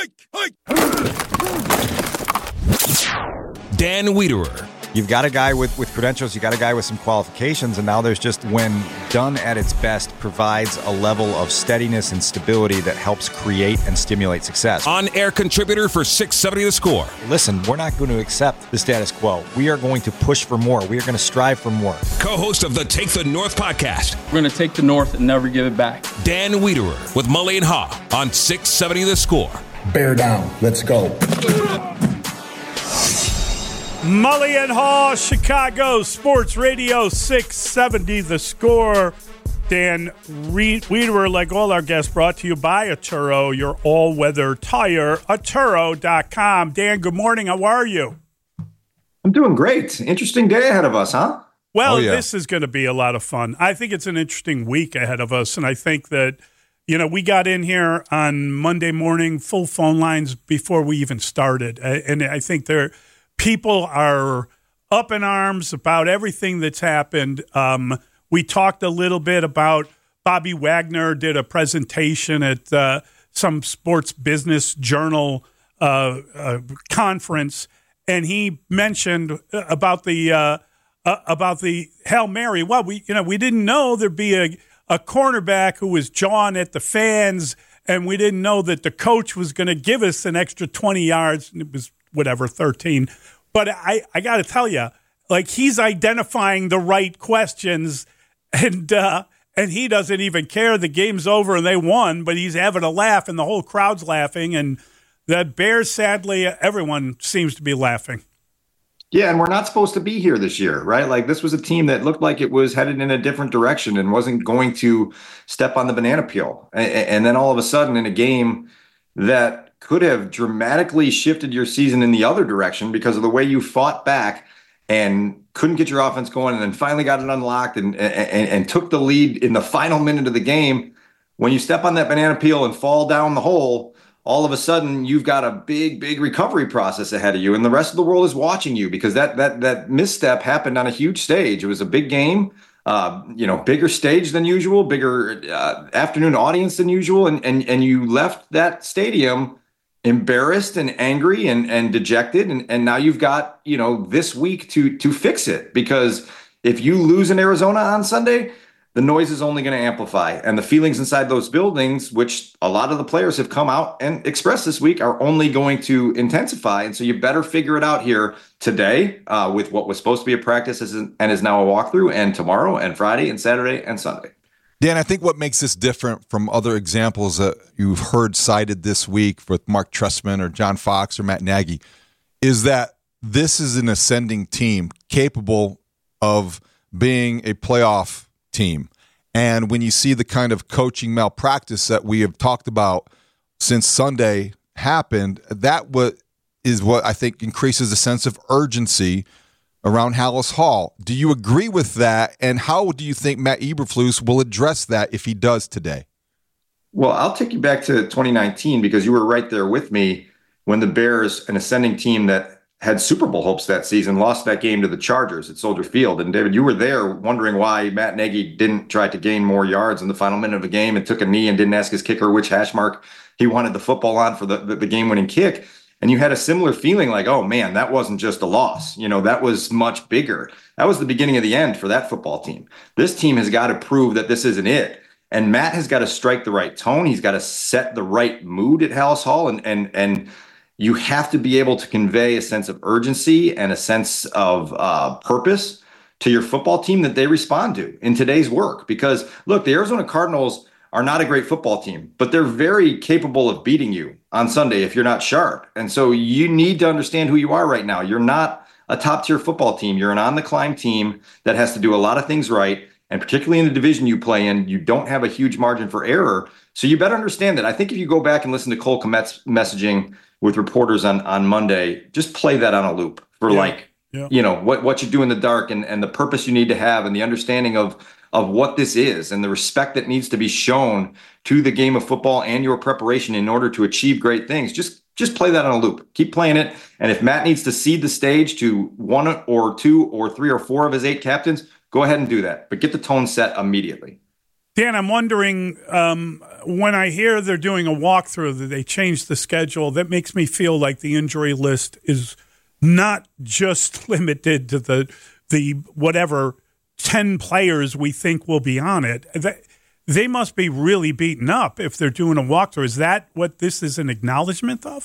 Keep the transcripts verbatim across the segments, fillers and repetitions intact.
hike, hike. Dan Wiederer. You've got a guy with, with credentials, you got a guy with some qualifications, and now there's just, when done at its best, provides a level of steadiness and stability that helps create and stimulate success. On-air contributor for six seventy The Score. Listen, we're not going to accept the status quo. We are going to push for more. We are going to strive for more. Co-host of the Take the North podcast. We're going to take the North and never give it back. Dan Wiederer with Mully and Haw on six seventy The Score. Bear down. Let's go. Mully and Haw, Chicago Sports Radio six seventy The Score. Dan Wiederer, like all our guests, brought to you by Atturo, your all-weather tire, Atturo dot com. Dan, good morning. How are you? I'm doing great. Interesting day ahead of us, huh? Well, oh, yeah. This is going to be a lot of fun. I think it's an interesting week ahead of us, and I think that, you know, we got in here on Monday morning, full phone lines before we even started, and I think there people are up in arms about everything that's happened. Um, we talked a little bit about Bobby Wagner did a presentation at uh, some sports business journal uh, uh, conference, and he mentioned about the uh, uh, about the Hail Mary. Well, we you know we didn't know there'd be a, a cornerback who was jawing at the fans, and we didn't know that the coach was going to give us an extra twenty yards, and it was whatever, thirteen. But I, I got to tell you, like, he's identifying the right questions, and uh, and he doesn't even care. The game's over and they won, but he's having a laugh, and the whole crowd's laughing. And the Bears, sadly, everyone seems to be laughing. Yeah, and we're not supposed to be here this year, right? Like, this was a team that looked like it was headed in a different direction and wasn't going to step on the banana peel. And, and then all of a sudden, in a game that could have dramatically shifted your season in the other direction because of the way you fought back and couldn't get your offense going, and then finally got it unlocked and, and, and took the lead in the final minute of the game. When you step on that banana peel and fall down the hole, all of a sudden you've got a big, big recovery process ahead of you, and the rest of the world is watching you because that that that misstep happened on a huge stage. It was a big game, uh, you know, bigger stage than usual, bigger uh, afternoon audience than usual, and and and you left that stadium embarrassed and angry and, and dejected. And, and now you've got, you know, this week to, to fix it, because if you lose in Arizona on Sunday, the noise is only going to amplify, and the feelings inside those buildings, which a lot of the players have come out and expressed this week, are only going to intensify. And so you better figure it out here today uh, with what was supposed to be a practice and is now a walkthrough, and tomorrow and Friday and Saturday and Sunday. Dan, I think what makes this different from other examples that you've heard cited this week with Mark Trestman or John Fox or Matt Nagy is that this is an ascending team capable of being a playoff team. And when you see the kind of coaching malpractice that we have talked about since Sunday happened, that what is what I think increases the sense of urgency around Halas Hall. Do you agree with that? And how do you think Matt Eberflus will address that if he does today? Well, I'll take you back to twenty nineteen, because you were right there with me when the Bears, an ascending team that had Super Bowl hopes that season, lost that game to the Chargers at Soldier Field. And David, you were there wondering why Matt Nagy didn't try to gain more yards in the final minute of the game and took a knee and didn't ask his kicker which hash mark he wanted the football on for the, the, the game-winning kick. And you had a similar feeling like, oh, man, that wasn't just a loss. You know, that was much bigger. That was the beginning of the end for that football team. This team has got to prove that this isn't it. And Matt has got to strike the right tone. He's got to set the right mood at Halas Hall. And, and, and you have to be able to convey a sense of urgency and a sense of uh, purpose to your football team that they respond to in today's work. Because, look, the Arizona Cardinals are not a great football team, but they're very capable of beating you on Sunday if you're not sharp. And so you need to understand who you are right now. You're not a top-tier football team. You're an on-the-climb team that has to do a lot of things right. And particularly in the division you play in, you don't have a huge margin for error. So you better understand that. I think if you go back and listen to Cole Kmet's messaging with reporters on, on Monday, just play that on a loop for yeah. like, yeah. you know, what, what you do in the dark and, and the purpose you need to have and the understanding of of what this is and the respect that needs to be shown to the game of football and your preparation in order to achieve great things. Just just play that on a loop. Keep playing it. And if Matt needs to cede the stage to one or two or three or four of his eight captains, go ahead and do that. But get the tone set immediately. Dan, I'm wondering, um, when I hear they're doing a walkthrough, that they changed the schedule, that makes me feel like the injury list is not just limited to the the whatever ten players we think will be on it. They must be really beaten up if they're doing a walkthrough. Is that what this is an acknowledgement of?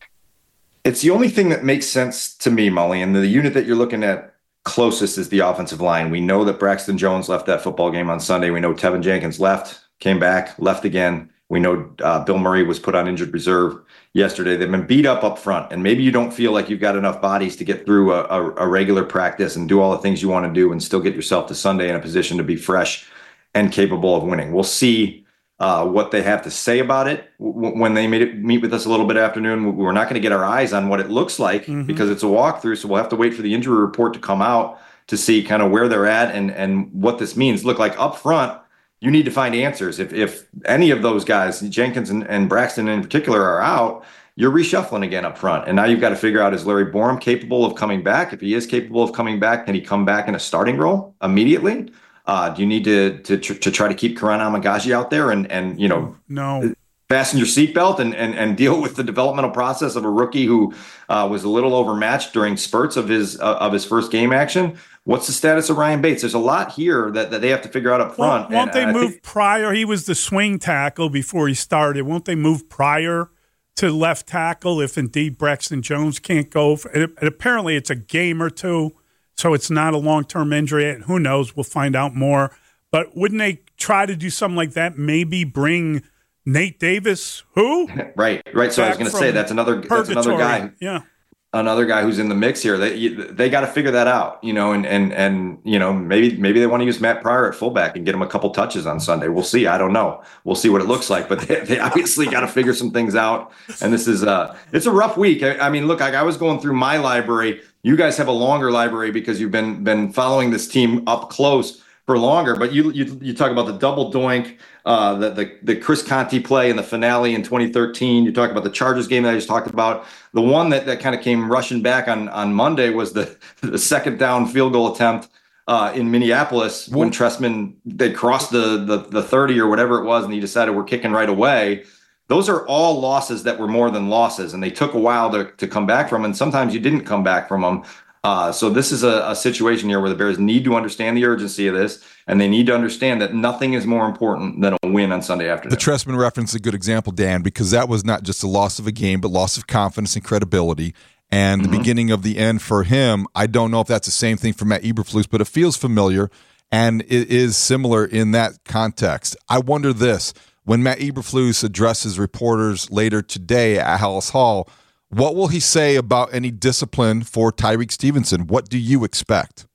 It's the only thing that makes sense to me, Mully. And the unit that you're looking at closest is the offensive line. We know that Braxton Jones left that football game on Sunday. We know Tevin Jenkins left, came back, left again. We know uh, Bill Murray was put on injured reserve yesterday. They've been beat up up front, and maybe you don't feel like you've got enough bodies to get through a, a, a regular practice and do all the things you want to do and still get yourself to Sunday in a position to be fresh and capable of winning. We'll see uh, what they have to say about it w- when they meet, it, meet with us a little bit afternoon. We're not going to get our eyes on what it looks like mm-hmm. because it's a walkthrough, so we'll have to wait for the injury report to come out to see kind of where they're at and, and what this means. Look, like up front, you need to find answers. If if any of those guys, Jenkins and, and Braxton in particular, are out, you're reshuffling again up front. And now you've got to figure out, is Larry Borom capable of coming back? If he is capable of coming back, can he come back in a starting role immediately? Uh, do you need to to to try to keep Karan Amagaji out there and and you know no fasten your seatbelt and, and and deal with the developmental process of a rookie who uh, was a little overmatched during spurts of his uh, of his first game action? What's the status of Ryan Bates? There's a lot here that, that they have to figure out up front. Well, won't they and move think, Pryor? He was the swing tackle before he started. Won't they move Pryor to left tackle if indeed Braxton Jones can't go? For, and apparently it's a game or two, so it's not a long-term injury. And who knows? We'll find out more. But wouldn't they try to do something like that? Maybe bring Nate Davis, who? Right, right. So I was going to say that's another that's another guy. Yeah. Another guy who's in the mix here. They they got to figure that out, you know, and and and you know maybe maybe they want to use Matt Pryor at fullback and get him a couple touches on Sunday. We'll see. I don't know. We'll see what it looks like. But they, they obviously got to figure some things out. And this is uh it's a rough week. I, I mean, look, I, I was going through my library. You guys have a longer library because you've been been following this team up close for longer. But you you you talk about the double doink, uh, the the the Chris Conte play in the finale in twenty thirteen. You talk about the Chargers game that I just talked about. The one that, that kind of came rushing back on, on Monday was the, the second down field goal attempt uh, in Minneapolis when Trestman, they crossed the, the the thirty or whatever it was, and he decided we're kicking right away. Those are all losses that were more than losses, and they took a while to, to come back from, and sometimes you didn't come back from them. Uh, so this is a, a situation here where the Bears need to understand the urgency of this, and they need to understand that nothing is more important than a win on Sunday afternoon. The Trestman reference is a good example, Dan, because that was not just a loss of a game, but loss of confidence and credibility. And mm-hmm. the beginning of the end for him, I don't know if that's the same thing for Matt Eberflus, but it feels familiar, and it is similar in that context. I wonder this, when Matt Eberflus addresses reporters later today at Hallis Hall, what will he say about any discipline for Tyrique Stevenson? What do you expect?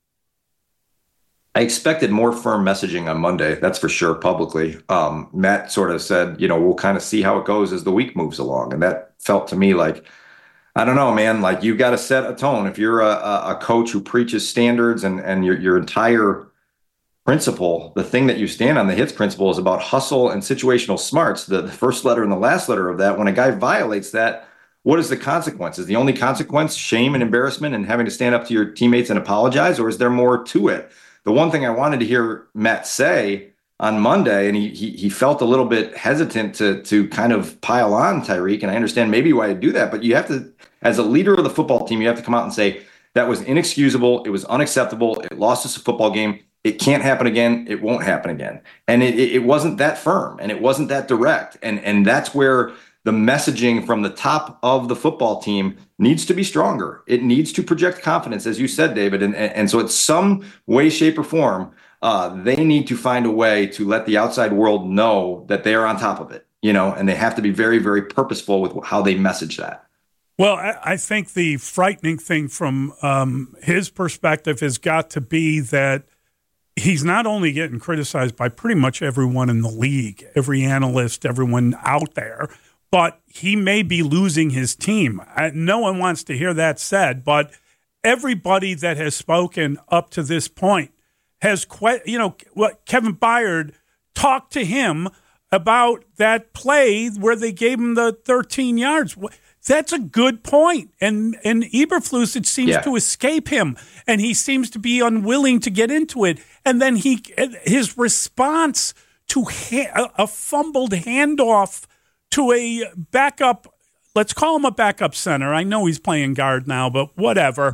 I expected more firm messaging on Monday. That's for sure, publicly. Um, Matt sort of said, you know, we'll kind of see how it goes as the week moves along. And that felt to me like, I don't know, man, like you've got to set a tone. If you're a, a coach who preaches standards and, and your, your entire principle, the thing that you stand on, the HITS principle, is about hustle and situational smarts. The, the first letter and the last letter of that, when a guy violates that, what is the consequence? Is the only consequence shame and embarrassment and having to stand up to your teammates and apologize, or is there more to it? The one thing I wanted to hear Matt say on Monday, and he he, he felt a little bit hesitant to to kind of pile on Tyrique, and I understand maybe why he'd do that, but you have to, as a leader of the football team, you have to come out and say, that was inexcusable, it was unacceptable, it lost us a football game, it can't happen again, it won't happen again. And it, it wasn't that firm, and it wasn't that direct, and and that's where the messaging from the top of the football team needs to be stronger. It needs to project confidence, as you said, David. And, and, and so it's some way, shape, or form, uh, they need to find a way to let the outside world know that they are on top of it, you know, and they have to be very, very purposeful with how they message that. Well, I, I think the frightening thing from um, his perspective has got to be that he's not only getting criticized by pretty much everyone in the league, every analyst, everyone out there, but he may be losing his team. No one wants to hear that said, but everybody that has spoken up to this point has, que- you know, what Kevin Byard talked to him about that play where they gave him the thirteen yards. That's a good point. And and Eberflus, it seems yeah. to escape him, and he seems to be unwilling to get into it. And then he his response to ha- a fumbled handoff to a backup, let's call him a backup center. I know he's playing guard now, but whatever.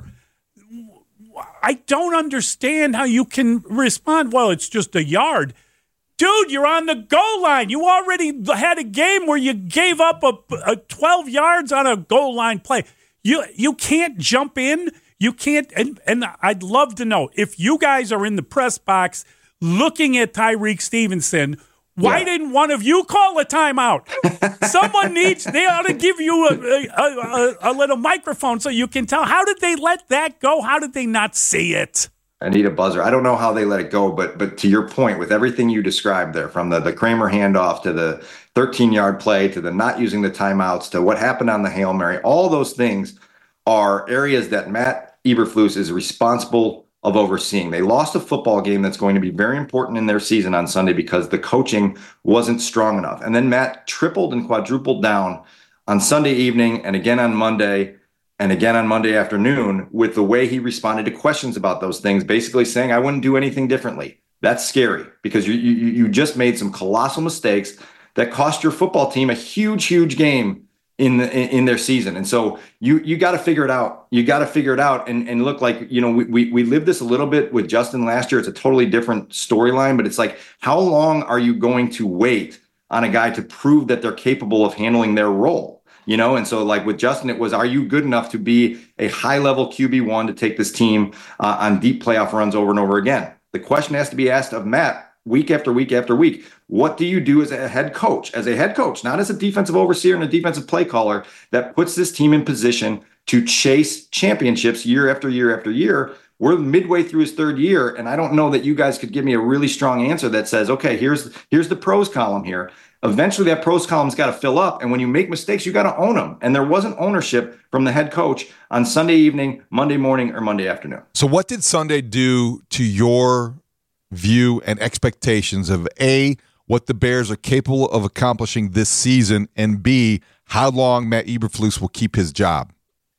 I don't understand how you can respond, well, it's just a yard. Dude, you're on the goal line. You already had a game where you gave up a, a twelve yards on a goal line play. You you can't jump in. You can't, and, and I'd love to know, if you guys are in the press box looking at Tyreek Stevenson, why yeah. didn't one of you call a timeout? Someone needs, they ought to give you a, a, a, a little microphone so you can tell. How did they let that go? How did they not see it? I need a buzzer. I don't know how they let it go, but but to your point, with everything you described there, from the, the Kramer handoff to the thirteen-yard play to the not using the timeouts to what happened on the Hail Mary, all those things are areas that Matt Eberflus is responsible of overseeing. They lost a football game that's going to be very important in their season on Sunday because the coaching wasn't strong enough. And then Matt tripled and quadrupled down on Sunday evening and again on Monday and again on Monday afternoon with the way he responded to questions about those things, basically saying, I wouldn't do anything differently. That's scary because you you, you just made some colossal mistakes that cost your football team a huge, huge game in the, in their season. And so you you got to figure it out. You got to figure it out and, and look like, you know, we, we we lived this a little bit with Justin last year. It's a totally different storyline, but it's like, how long are you going to wait on a guy to prove that they're capable of handling their role? You know, and so like with Justin, it was, are you good enough to be a high level Q B one to take this team uh, on deep playoff runs over and over again? The question has to be asked of Matt week after week after week. What do you do as a head coach, as a head coach, not as a defensive overseer and a defensive play caller that puts this team in position to chase championships year after year after year? We're midway through his third year, and I don't know that you guys could give me a really strong answer that says, okay, here's here's the pros column here. Eventually, that pros column's got to fill up, and when you make mistakes, you got to own them. And there wasn't ownership from the head coach on Sunday evening, Monday morning, or Monday afternoon. So what did Sunday do to your view and expectations of A, what the Bears are capable of accomplishing this season, and B, how long Matt Eberflus will keep his job?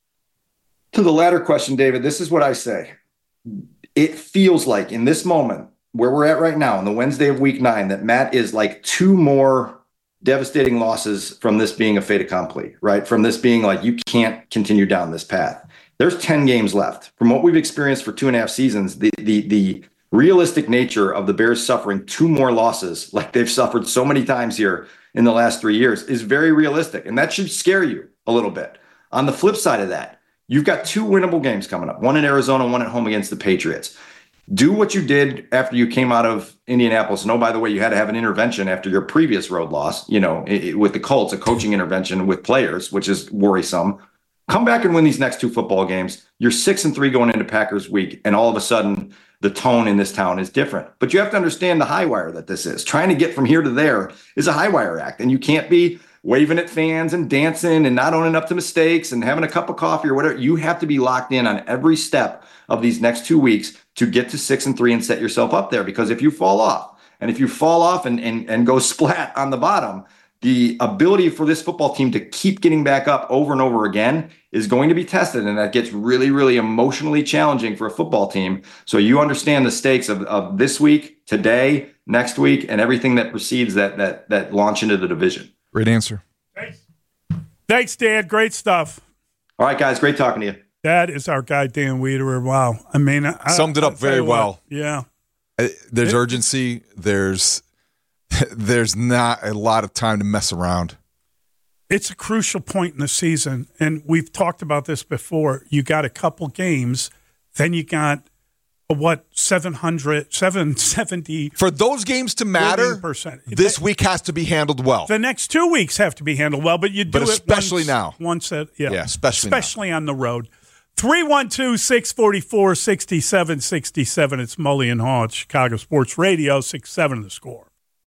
To the latter question, David, this is what I say. It feels like in this moment where we're at right now on the Wednesday of week nine that Matt is like two more devastating losses from this being a fait accompli, right? From this being like, you can't continue down this path. There's ten games left. From what we've experienced for two and a half seasons, the the the realistic nature of the Bears suffering two more losses like they've suffered so many times here in the last three years is very realistic. And that should scare you a little bit. On the flip side of that, you've got two winnable games coming up, one in Arizona, one at home against the Patriots. Do what you did after you came out of Indianapolis. And oh, by the way, you had to have an intervention after your previous road loss, you know, it, it, with the Colts, a coaching intervention with players, which is worrisome. Come back and win these next two football games. You're six and three going into Packers week, and all of a sudden the tone in this town is different. But you have to understand the high wire that this is. Trying to get from here to there is a high wire act, and you can't be waving at fans and dancing and not owning up to mistakes and having a cup of coffee or whatever. You have to be locked in on every step of these next two weeks to get to six and three and set yourself up there. Because if you fall off, and if you fall off and, and, and go splat on the bottom, the ability for this football team to keep getting back up over and over again is going to be tested. And that gets really, really emotionally challenging for a football team. So you understand the stakes of, of this week, today, next week, and everything that precedes that, that, that launch into the division. Great answer. Thanks. Thanks, Dan. Great stuff. All right, guys. Great talking to you. That is our guy, Dan Wiederer. Wow. I mean, I, summed it up very well. Yeah. There's it, urgency. There's there's not a lot of time to mess around. It's a crucial point in the season, and we've talked about this before. You got a couple games, then you got a, what seven hundred, seven seventy for those games to matter. This week has to be handled well. The next two weeks have to be handled well, but you do but it especially once, now. Once, at, yeah, yeah, especially especially now. on the road. three one two, six four four, six seven six seven. It's Mully and Haw at Chicago Sports Radio, six seven The Score.